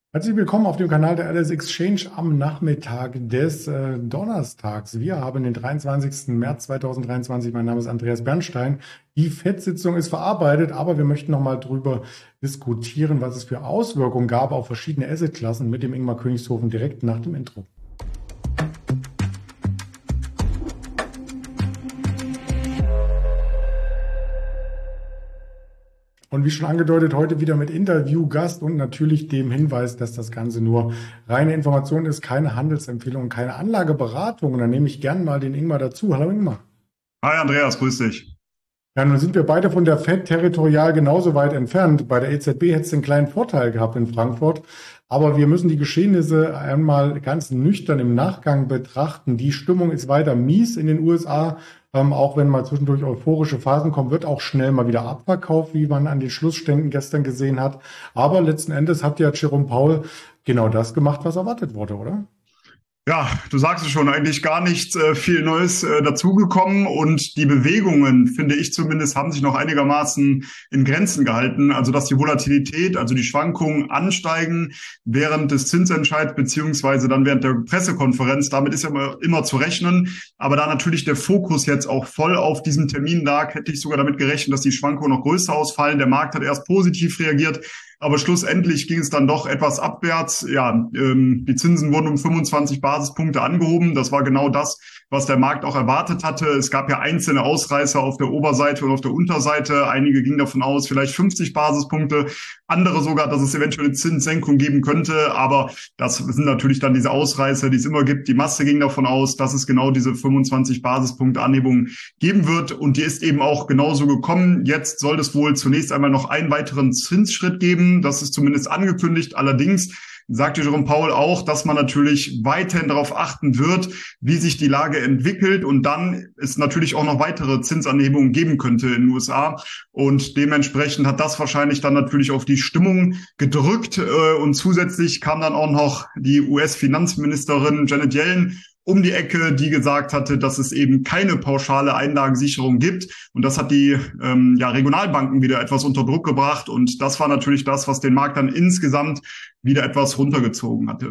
Herzlich willkommen auf dem Kanal der LS Exchange am Nachmittag des Donnerstags. Wir haben den 23. März 2023. Mein Name ist Andreas Bernstein. Die FED-Sitzung ist verarbeitet, aber wir möchten nochmal drüber diskutieren, was es für Auswirkungen gab auf verschiedene Assetklassen mit dem Ingmar Königshofen direkt nach dem Intro. Und wie schon angedeutet, heute wieder mit Interviewgast und natürlich dem Hinweis, dass das Ganze nur reine Information ist, keine Handelsempfehlung und keine Anlageberatung. Und dann nehme ich gern mal den Ingmar dazu. Hallo Ingmar. Hi Andreas, grüß dich. Ja, nun sind wir beide von der FED territorial genauso weit entfernt. Bei der EZB hätte es einen kleinen Vorteil gehabt in Frankfurt. Aber wir müssen die Geschehnisse einmal ganz nüchtern im Nachgang betrachten. Die Stimmung ist weiter mies in den USA. Auch wenn mal zwischendurch euphorische Phasen kommen, wird auch schnell mal wieder abverkauft, wie man an den Schlussständen gestern gesehen hat. Aber letzten Endes hat ja Jerome Powell genau das gemacht, was erwartet wurde, oder? Ja, du sagst es schon, eigentlich gar nichts viel Neues dazugekommen und die Bewegungen, finde ich zumindest, haben sich noch einigermaßen in Grenzen gehalten. Also dass die Volatilität, also die Schwankungen ansteigen während des Zinsentscheids beziehungsweise dann während der Pressekonferenz, damit ist ja immer zu rechnen. Aber da natürlich der Fokus jetzt auch voll auf diesem Termin lag, hätte ich sogar damit gerechnet, dass die Schwankungen noch größer ausfallen. Der Markt hat erst positiv reagiert. Aber schlussendlich ging es dann doch etwas abwärts. Ja, die Zinsen wurden um 25 Basispunkte angehoben. Das war genau das, was der Markt auch erwartet hatte. Es gab ja einzelne Ausreißer auf der Oberseite und auf der Unterseite. Einige gingen davon aus, vielleicht 50 Basispunkte. Andere sogar, dass es eventuell eine Zinssenkung geben könnte. Aber das sind natürlich dann diese Ausreißer, die es immer gibt. Die Masse ging davon aus, dass es genau diese 25 Basispunkte Anhebung geben wird. Und die ist eben auch genauso gekommen. Jetzt soll es wohl zunächst einmal noch einen weiteren Zinsschritt geben. Das ist zumindest angekündigt. Allerdings sagte Jerome Powell auch, dass man natürlich weiterhin darauf achten wird, wie sich die Lage entwickelt und dann es natürlich auch noch weitere Zinsanhebungen geben könnte in den USA. Und dementsprechend hat das wahrscheinlich dann natürlich auf die Stimmung gedrückt. Und zusätzlich kam dann auch noch die US-Finanzministerin Janet Yellen um die Ecke, die gesagt hatte, dass es eben keine pauschale Einlagensicherung gibt. Und das hat die Regionalbanken wieder etwas unter Druck gebracht. Und das war natürlich das, was den Markt dann insgesamt wieder etwas runtergezogen hatte.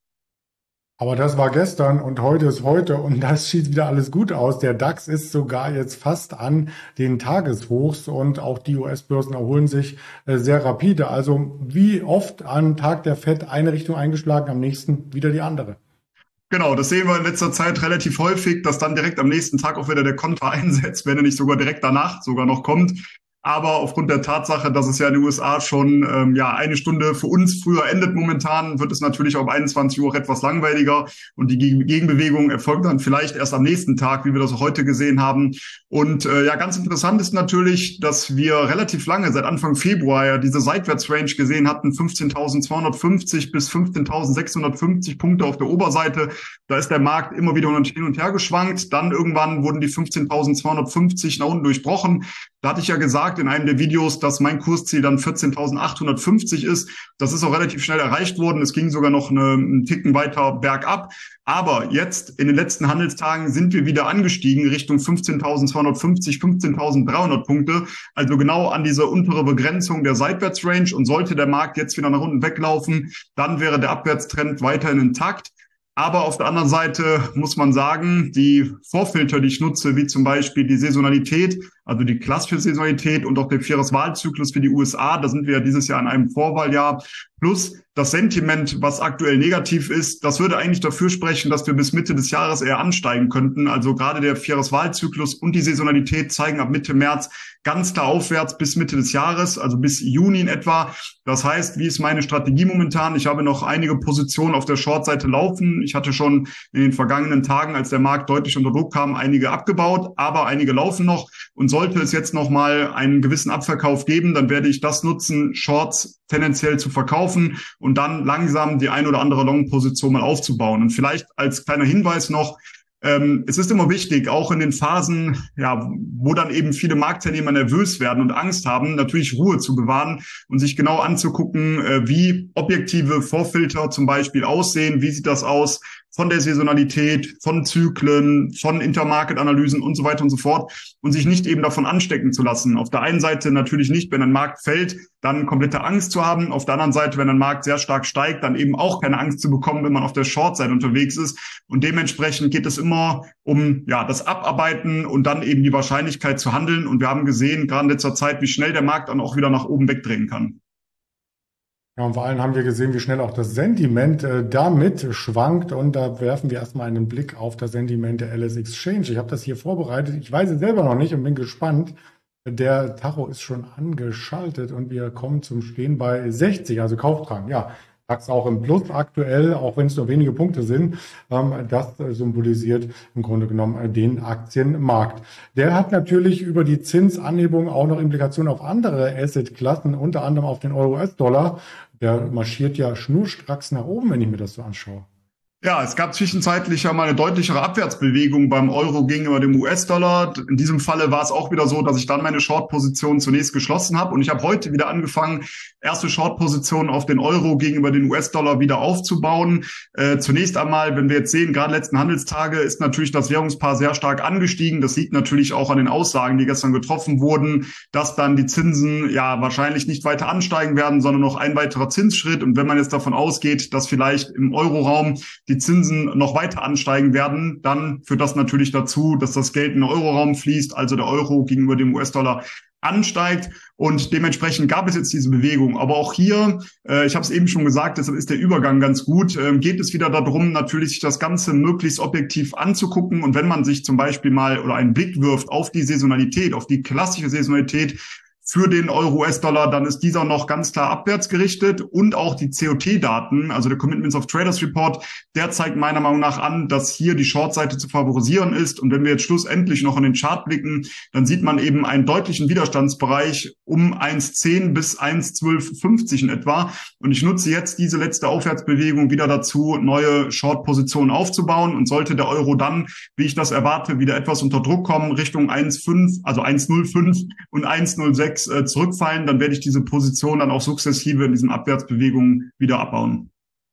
Aber das war gestern und heute ist heute und das sieht wieder alles gut aus. Der DAX ist sogar jetzt fast an den Tageshochs und auch die US-Börsen erholen sich sehr rapide. Also wie oft am Tag der FED eine Richtung eingeschlagen, am nächsten wieder die andere. Genau, das sehen wir in letzter Zeit relativ häufig, dass dann direkt am nächsten Tag auch wieder der Konter einsetzt, wenn er nicht sogar direkt danach sogar noch kommt. Aber aufgrund der Tatsache, dass es ja in den USA schon eine Stunde für uns früher endet momentan, wird es natürlich um 21 Uhr auch etwas langweiliger. Und die Gegenbewegung erfolgt dann vielleicht erst am nächsten Tag, wie wir das auch heute gesehen haben. Und ganz interessant ist natürlich, dass wir relativ lange, seit Anfang Februar, ja diese Seitwärtsrange gesehen hatten, 15.250 bis 15.650 Punkte auf der Oberseite. Da ist der Markt immer wieder hin und her geschwankt. Dann irgendwann wurden die 15.250 nach unten durchbrochen. Da hatte ich ja gesagt in einem der Videos, dass mein Kursziel dann 14.850 ist. Das ist auch relativ schnell erreicht worden. Es ging sogar noch einen Ticken weiter bergab. Aber jetzt in den letzten Handelstagen sind wir wieder angestiegen Richtung 15.250, 15.300 Punkte. Also genau an diese untere Begrenzung der Seitwärtsrange. Und sollte der Markt jetzt wieder nach unten weglaufen, dann wäre der Abwärtstrend weiterhin intakt. Aber auf der anderen Seite muss man sagen, die Vorfilter, die ich nutze, wie zum Beispiel die Saisonalität, also die klassische Saisonalität und auch der Vierjahreswahlzyklus für die USA, da sind wir ja dieses Jahr in einem Vorwahljahr, plus das Sentiment, was aktuell negativ ist, das würde eigentlich dafür sprechen, dass wir bis Mitte des Jahres eher ansteigen könnten. Also gerade der Vierjahreswahlzyklus und die Saisonalität zeigen ab Mitte März ganz klar aufwärts bis Mitte des Jahres, also bis Juni in etwa. Das heißt, wie ist meine Strategie momentan? Ich habe noch einige Positionen auf der Short-Seite laufen. Ich hatte schon in den vergangenen Tagen, als der Markt deutlich unter Druck kam, einige abgebaut, aber einige laufen noch. Und sollte es jetzt noch mal einen gewissen Abverkauf geben, dann werde ich das nutzen, Shorts tendenziell zu verkaufen und dann langsam die ein oder andere Long-Position mal aufzubauen. Und vielleicht als kleiner Hinweis noch, es ist immer wichtig, auch in den Phasen, ja, wo dann eben viele Marktteilnehmer nervös werden und Angst haben, natürlich Ruhe zu bewahren und sich genau anzugucken, wie objektive Vorfilter zum Beispiel aussehen. Wie sieht das aus? von der Saisonalität, von Zyklen, von Intermarket-Analysen und so weiter und so fort und sich nicht eben davon anstecken zu lassen. Auf der einen Seite natürlich nicht, wenn ein Markt fällt, dann komplette Angst zu haben. Auf der anderen Seite, wenn ein Markt sehr stark steigt, dann eben auch keine Angst zu bekommen, wenn man auf der Short-Seite unterwegs ist. Und dementsprechend geht es immer um das Abarbeiten und dann eben die Wahrscheinlichkeit zu handeln. Und wir haben gesehen, gerade in letzter Zeit, wie schnell der Markt dann auch wieder nach oben wegdrehen kann. Ja, und vor allem haben wir gesehen, wie schnell auch das Sentiment damit schwankt. Und da werfen wir erstmal einen Blick auf das Sentiment der LS Exchange. Ich habe das hier vorbereitet. Ich weiß es selber noch nicht und bin gespannt. Der Tacho ist schon angeschaltet und wir kommen zum Stehen bei 60, also Kaufdrang. Ja, DAX auch im Plus aktuell, auch wenn es nur wenige Punkte sind. Das symbolisiert im Grunde genommen den Aktienmarkt. Der hat natürlich über die Zinsanhebung auch noch Implikationen auf andere Assetklassen, unter anderem auf den Euro-US-Dollar. Der marschiert ja schnurstracks nach oben, wenn ich mir das so anschaue. Ja, es gab zwischenzeitlich ja mal eine deutlichere Abwärtsbewegung beim Euro gegenüber dem US-Dollar. In diesem Falle war es auch wieder so, dass ich dann meine Short-Position zunächst geschlossen habe. Und ich habe heute wieder angefangen, erste Short-Positionen auf den Euro gegenüber den US-Dollar wieder aufzubauen. Zunächst einmal, wenn wir jetzt sehen, gerade letzten Handelstage ist natürlich das Währungspaar sehr stark angestiegen. Das liegt natürlich auch an den Aussagen, die gestern getroffen wurden, dass dann die Zinsen ja wahrscheinlich nicht weiter ansteigen werden, sondern noch ein weiterer Zinsschritt. Und wenn man jetzt davon ausgeht, dass vielleicht im Euroraum die Zinsen noch weiter ansteigen werden, dann führt das natürlich dazu, dass das Geld in den Euroraum fließt, also der Euro gegenüber dem US-Dollar ansteigt und dementsprechend gab es jetzt diese Bewegung. Aber auch hier, ich habe es eben schon gesagt, deshalb ist der Übergang ganz gut, geht es wieder darum, natürlich sich das Ganze möglichst objektiv anzugucken und wenn man sich zum Beispiel mal oder einen Blick wirft auf die Saisonalität, auf die klassische Saisonalität, für den Euro-US-Dollar, dann ist dieser noch ganz klar abwärts gerichtet und auch die COT-Daten, also der Commitments of Traders Report, der zeigt meiner Meinung nach an, dass hier die Short-Seite zu favorisieren ist. Und wenn wir jetzt schlussendlich noch in den Chart blicken, dann sieht man eben einen deutlichen Widerstandsbereich um 1,10 bis 1,1250 in etwa. Und ich nutze jetzt diese letzte Aufwärtsbewegung wieder dazu, neue Short-Positionen aufzubauen. Und sollte der Euro dann, wie ich das erwarte, wieder etwas unter Druck kommen, Richtung 1,5, also 1,05 und 1,06, zurückfallen, dann werde ich diese Position dann auch sukzessive in diesen Abwärtsbewegungen wieder abbauen.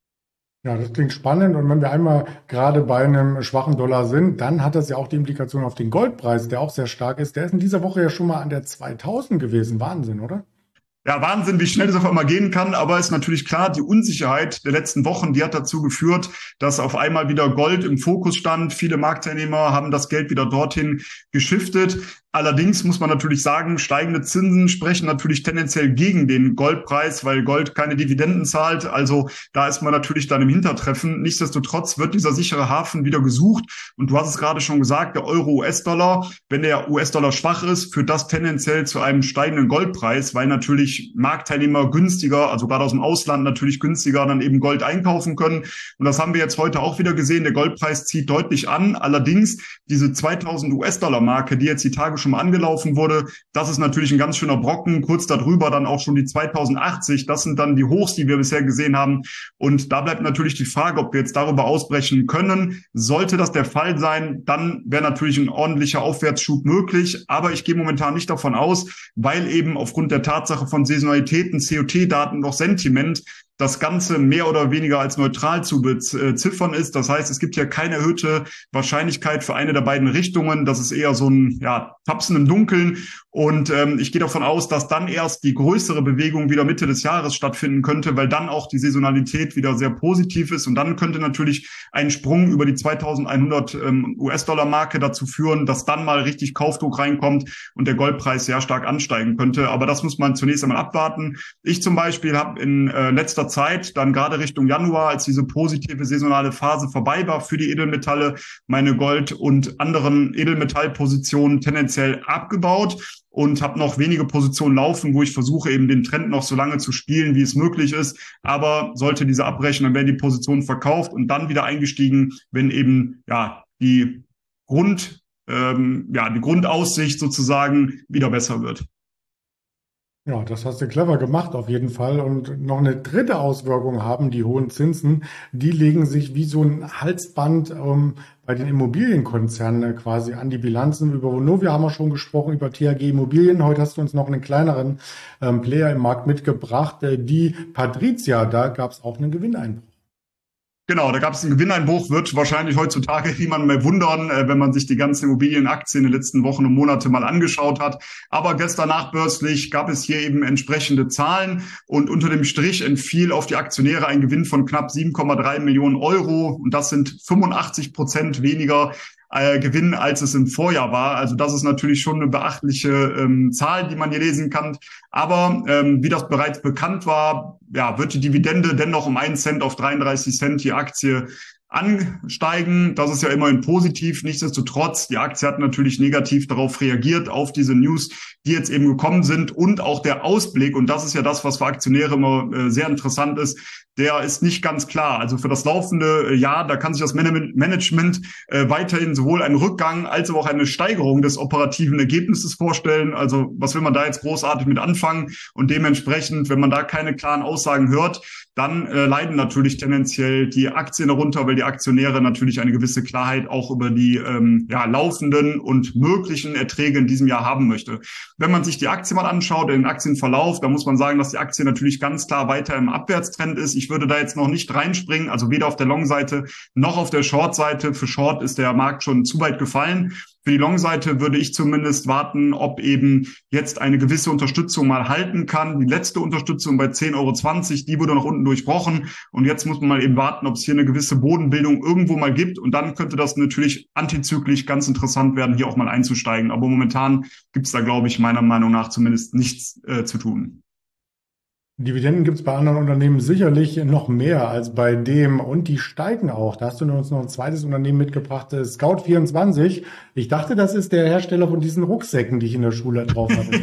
Ja, das klingt spannend. Und wenn wir einmal gerade bei einem schwachen Dollar sind, dann hat das ja auch die Implikation auf den Goldpreis, der auch sehr stark ist. Der ist in dieser Woche ja schon mal an der 2000 gewesen. Wahnsinn, oder? Ja, Wahnsinn, wie schnell das auf einmal gehen kann, aber ist natürlich klar, die Unsicherheit der letzten Wochen, die hat dazu geführt, dass auf einmal wieder Gold im Fokus stand. Viele Marktteilnehmer haben das Geld wieder dorthin geschiftet. Allerdings muss man natürlich sagen, steigende Zinsen sprechen natürlich tendenziell gegen den Goldpreis, weil Gold keine Dividenden zahlt. Also da ist man natürlich dann im Hintertreffen. Nichtsdestotrotz wird dieser sichere Hafen wieder gesucht. Und du hast es gerade schon gesagt, der Euro-US-Dollar, wenn der US-Dollar schwach ist, führt das tendenziell zu einem steigenden Goldpreis, weil natürlich Marktteilnehmer günstiger, also gerade aus dem Ausland natürlich günstiger dann eben Gold einkaufen können. Und das haben wir jetzt heute auch wieder gesehen. Der Goldpreis zieht deutlich an. Allerdings diese 2000 US-Dollar-Marke, die jetzt die Tage schon mal angelaufen wurde, das ist natürlich ein ganz schöner Brocken. Kurz darüber dann auch schon die 2080. Das sind dann die Hochs, die wir bisher gesehen haben. Und da bleibt natürlich die Frage, ob wir jetzt darüber ausbrechen können. Sollte das der Fall sein, dann wäre natürlich ein ordentlicher Aufwärtsschub möglich. Aber ich gehe momentan nicht davon aus, weil eben aufgrund der Tatsache von Saisonalitäten, COT-Daten und auch Sentiment das Ganze mehr oder weniger als neutral zu beziffern ist. Das heißt, es gibt hier keine erhöhte Wahrscheinlichkeit für eine der beiden Richtungen. Das ist eher so ein Tapsen im Dunkeln. Und ich gehe davon aus, dass dann erst die größere Bewegung wieder Mitte des Jahres stattfinden könnte, weil dann auch die Saisonalität wieder sehr positiv ist. Und dann könnte natürlich ein Sprung über die 2100 US-Dollar-Marke dazu führen, dass dann mal richtig Kaufdruck reinkommt und der Goldpreis sehr stark ansteigen könnte. Aber das muss man zunächst einmal abwarten. Ich zum Beispiel habe in letzter Zeit, dann gerade Richtung Januar, als diese positive saisonale Phase vorbei war für die Edelmetalle, meine Gold- und anderen Edelmetallpositionen tendenziell abgebaut und habe noch wenige Positionen laufen, wo ich versuche, eben den Trend noch so lange zu spielen, wie es möglich ist. Aber sollte diese abbrechen, dann werden die Positionen verkauft und dann wieder eingestiegen, wenn eben die Grundaussicht sozusagen wieder besser wird. Ja, das hast du clever gemacht auf jeden Fall. Und noch eine dritte Auswirkung haben die hohen Zinsen. Die legen sich wie so ein Halsband bei den Immobilienkonzernen quasi an die Bilanzen. Über Vonovia haben wir schon gesprochen, über THG Immobilien. Heute hast du uns noch einen kleineren Player im Markt mitgebracht. Die Patrizia, da gab es auch einen Gewinneinbruch. Genau, da gab es einen Gewinneinbruch, wird wahrscheinlich heutzutage niemand mehr wundern, wenn man sich die ganzen Immobilienaktien in den letzten Wochen und Monate mal angeschaut hat. Aber gestern nachbörslich gab es hier eben entsprechende Zahlen und unter dem Strich entfiel auf die Aktionäre ein Gewinn von knapp 7,3 Millionen Euro und das sind 85% weniger Gewinn, als es im Vorjahr war. Also das ist natürlich schon eine beachtliche Zahl, die man hier lesen kann. Aber wie das bereits bekannt war, ja, wird die Dividende dennoch um 1 Cent auf 33 Cent die Aktie ansteigen. Das ist ja immerhin positiv. Nichtsdestotrotz, die Aktie hat natürlich negativ darauf reagiert, auf diese News, die jetzt eben gekommen sind und auch der Ausblick. Und das ist ja das, was für Aktionäre immer sehr interessant ist. Der ist nicht ganz klar. Also für das laufende Jahr, da kann sich das Management weiterhin sowohl einen Rückgang als auch eine Steigerung des operativen Ergebnisses vorstellen. Also was will man da jetzt großartig mit anfangen? Und dementsprechend, wenn man da keine klaren Aussagen hört, dann leiden natürlich tendenziell die Aktien darunter, weil die Aktionäre natürlich eine gewisse Klarheit auch über die laufenden und möglichen Erträge in diesem Jahr haben möchte. Wenn man sich die Aktie mal anschaut, den Aktienverlauf, da muss man sagen, dass die Aktie natürlich ganz klar weiter im Abwärtstrend ist. Ich würde da jetzt noch nicht reinspringen, also weder auf der Long-Seite noch auf der Short-Seite. Für Short ist der Markt schon zu weit gefallen. Für die Long-Seite würde ich zumindest warten, ob eben jetzt eine gewisse Unterstützung mal halten kann. Die letzte Unterstützung bei 10,20 €, die wurde nach unten durchbrochen. Und jetzt muss man mal eben warten, ob es hier eine gewisse Bodenbildung irgendwo mal gibt. Und dann könnte das natürlich antizyklisch ganz interessant werden, hier auch mal einzusteigen. Aber momentan gibt es da, glaube ich, meiner Meinung nach zumindest nichts zu tun. Dividenden gibt es bei anderen Unternehmen sicherlich noch mehr als bei dem und die steigen auch. Da hast du uns noch ein zweites Unternehmen mitgebracht, Scout24. Ich dachte, das ist der Hersteller von diesen Rucksäcken, die ich in der Schule drauf hatte.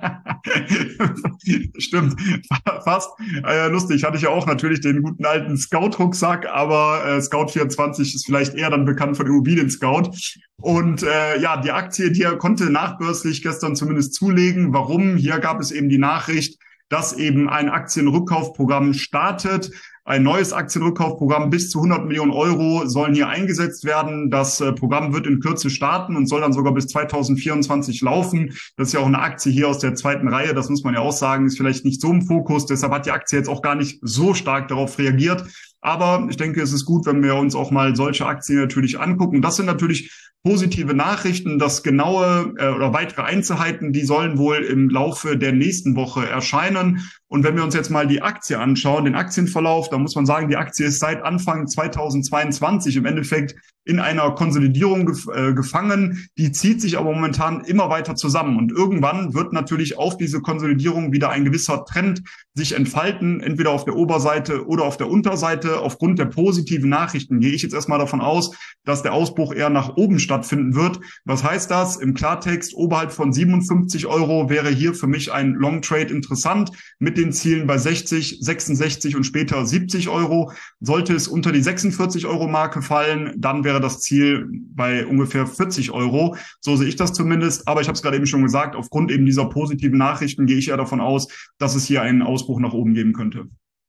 Stimmt, fast. Lustig, hatte ich ja auch natürlich den guten alten Scout-Rucksack, aber Scout24 ist vielleicht eher dann bekannt von Immobilien Scout. Und die Aktie, die konnte nachbörslich gestern zumindest zulegen. Warum? Hier gab es eben die Nachricht, dass eben ein Aktienrückkaufprogramm startet. Ein neues Aktienrückkaufprogramm bis zu 100 Millionen Euro sollen hier eingesetzt werden. Das Programm wird in Kürze starten und soll dann sogar bis 2024 laufen. Das ist ja auch eine Aktie hier aus der zweiten Reihe. Das muss man ja auch sagen, ist vielleicht nicht so im Fokus. Deshalb hat die Aktie jetzt auch gar nicht so stark darauf reagiert. Aber ich denke, es ist gut, wenn wir uns auch mal solche Aktien natürlich angucken. Das sind natürlich positive Nachrichten. Das genaue oder weitere Einzelheiten, die sollen wohl im Laufe der nächsten Woche erscheinen. Und wenn wir uns jetzt mal die Aktie anschauen, den Aktienverlauf, da muss man sagen, die Aktie ist seit Anfang 2022 im Endeffekt in einer Konsolidierung gefangen. Die zieht sich aber momentan immer weiter zusammen. Und irgendwann wird natürlich auf diese Konsolidierung wieder ein gewisser Trend sich entfalten, entweder auf der Oberseite oder auf der Unterseite. Aufgrund der positiven Nachrichten gehe ich jetzt erstmal davon aus, dass der Ausbruch eher nach oben stattfinden wird. Was heißt das? Im Klartext, oberhalb von 57 € wäre hier für mich ein Long Trade interessant, mit den Zielen bei 60, 66 und später 70 €. Sollte es unter die 46 € Marke fallen, dann wäre das Ziel bei ungefähr 40 €. So sehe ich das zumindest. Aber ich habe es gerade eben schon gesagt, aufgrund eben dieser positiven Nachrichten gehe ich ja davon aus, dass es hier einen Ausbruch nach oben geben könnte.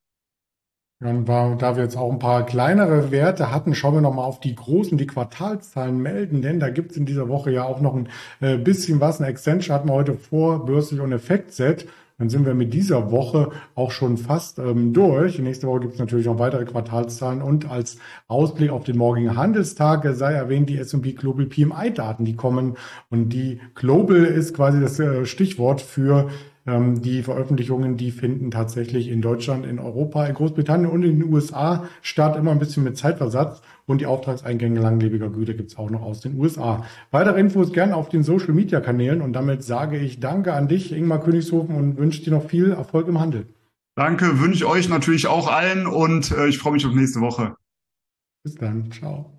Und da wir jetzt auch ein paar kleinere Werte hatten, schauen wir nochmal auf die großen, die Quartalszahlen melden, denn da gibt es in dieser Woche ja auch noch ein bisschen was. Eine Accenture hatten wir heute vorbörslich und Effektset. Dann sind wir mit dieser Woche auch schon fast durch. Nächste Woche gibt es natürlich noch weitere Quartalszahlen und als Ausblick auf den morgigen Handelstag sei erwähnt die S&P Global PMI-Daten, die kommen. Und die Global ist quasi das Stichwort für die Veröffentlichungen, die finden tatsächlich in Deutschland, in Europa, in Großbritannien und in den USA statt, immer ein bisschen mit Zeitversatz. Und die Auftragseingänge langlebiger Güter gibt es auch noch aus den USA. Weitere Infos gerne auf den Social-Media-Kanälen. Und damit sage ich Danke an dich, Ingmar Königshofen, und wünsche dir noch viel Erfolg im Handel. Danke, wünsche ich euch natürlich auch allen und ich freue mich auf nächste Woche. Bis dann, ciao.